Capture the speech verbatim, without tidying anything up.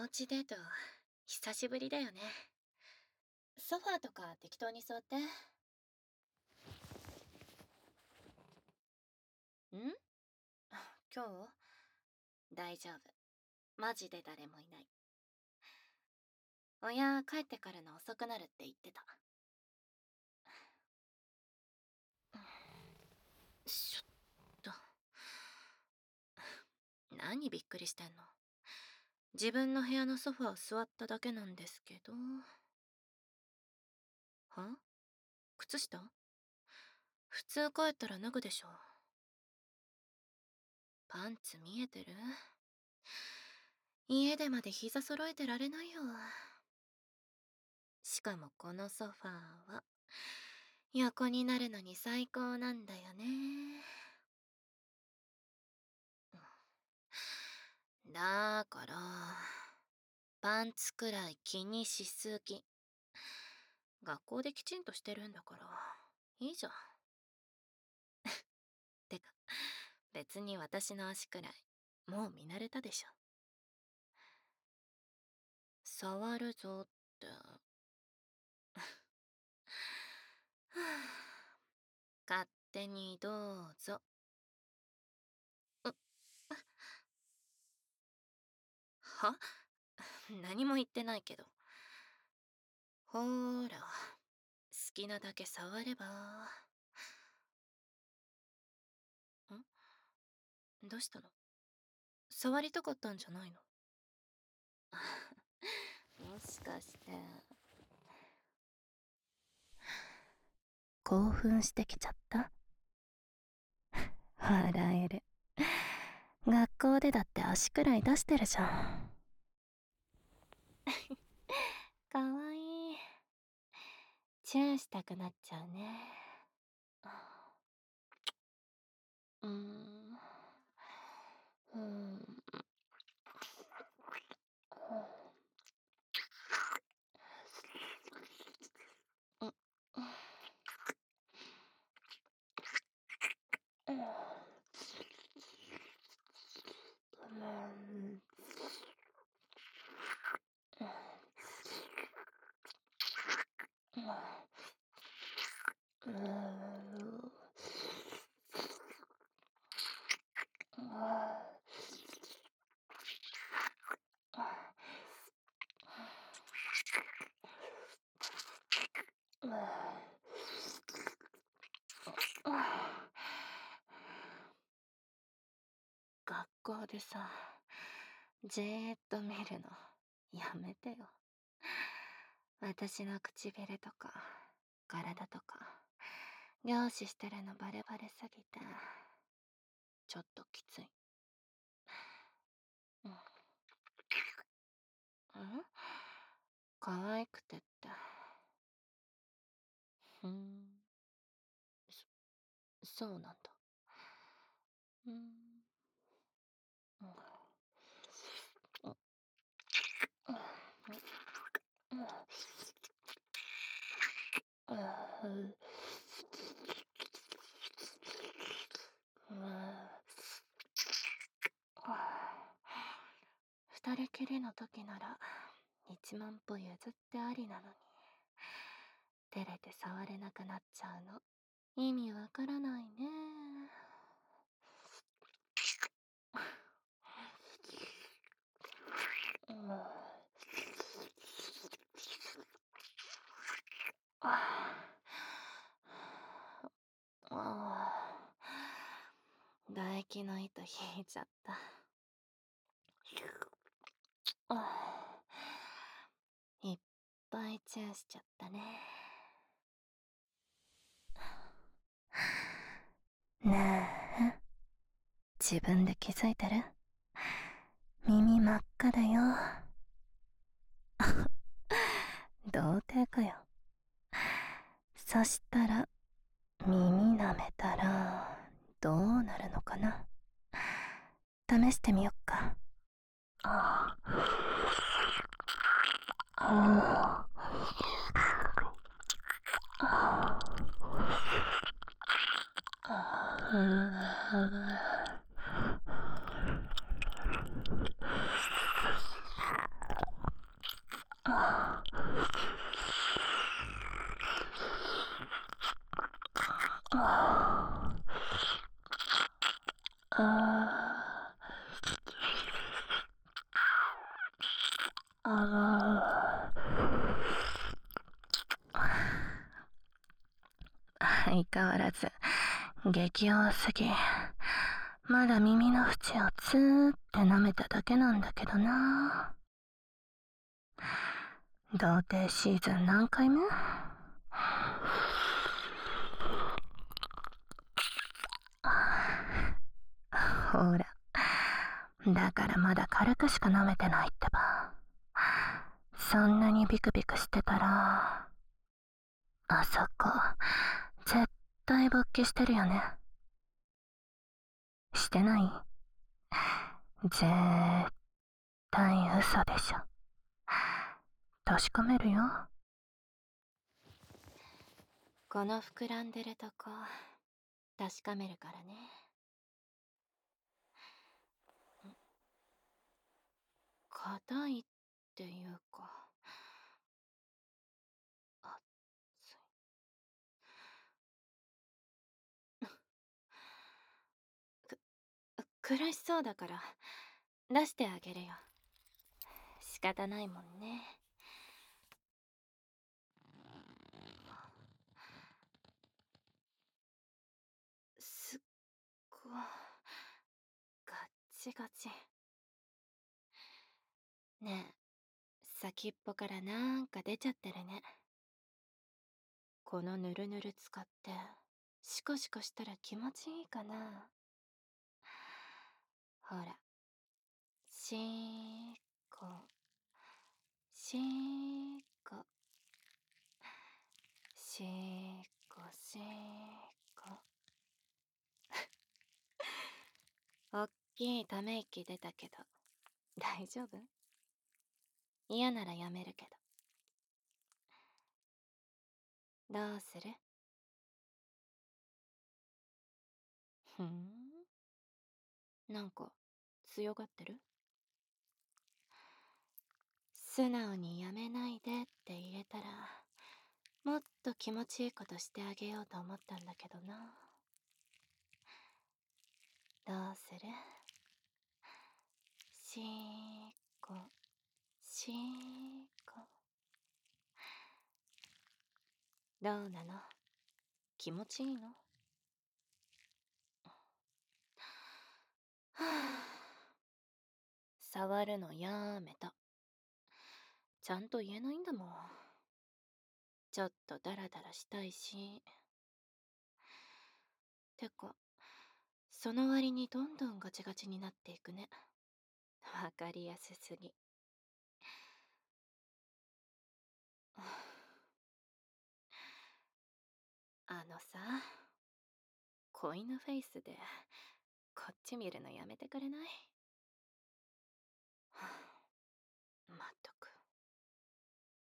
おうちデート、久しぶりだよね。ソファーとか適当に座って。ん今日大丈夫。マジで誰もいない。親帰ってからの遅くなるって言ってた。ちょっと。何びっくりしてんの？自分の部屋のソファー座っただけなんですけど。は？靴下？普通帰ったら脱ぐでしょ。パンツ見えてる？家でまで膝揃えてられないよ。しかもこのソファーは横になるのに最高なんだよね。だからパンツくらい気にしすぎ。学校できちんとしてるんだからいいじゃん。てか別に私の足くらいもう見慣れたでしょ。触るぞって。勝手にどうぞ。は？何も言ってないけど。ほーら、好きなだけ触れば。ん？どうしたの？触りたかったんじゃないの？もしかして興奮してきちゃった？笑える。学校でだって足くらい出してるじゃん。かわいい。チューしたくなっちゃうね。うーん。うーん。学校でさ、じーっと見るのやめてよ。私の唇とか体とか凝視してるのバレバレすぎてちょっときつい。うん。ん？可愛くてって。ふん。そ、そうなんだ。うん。うん。二人きりの時なら一万歩譲ってありなのに照れて触れなくなっちゃうの意味わからないね。うん。唾液の糸引いちゃった。いっぱいチューしちゃったね。ねえ、自分で気づいてる？耳真っ赤だよ。童貞かよ。そしたら耳舐めたらどうなるのかな。試してみよっか。ああ。 あーあー相変わらず激弱すぎ。まだ耳の縁をツーって舐めただけなんだけどな。童貞シーズン何回目？ほら、だからまだ軽くしか舐めてないってば。そんなにビクビクしてたら、あそこ絶対勃起してるよね。してない？絶対嘘でしょ。確かめるよ。この膨らんでるとこ確かめるからね。硬いっていうか、熱い。く苦しそうだから出してあげるよ。仕方ないもんね。すっごガッチガチ。ねえ、先っぽからなんか出ちゃってるね。このぬるぬる使ってシコシコしたら気持ちいいかな。ほら、しーこしーこしーこしーこ。おっきいため息出たけど大丈夫？嫌ならやめるけど。どうする？ふん、なんか強がってる？素直にやめないでって言えたらもっと気持ちいいことしてあげようと思ったんだけどな。どうする？しーこしーこ。どうなの？気持ちいいの？はぁ、触るのやめた。ちゃんと言えないんだもん。ちょっとダラダラしたいし。てか、その割にどんどんガチガチになっていくね。わかりやすすぎ。あのさ、子犬フェイスでこっち見るのやめてくれない？ま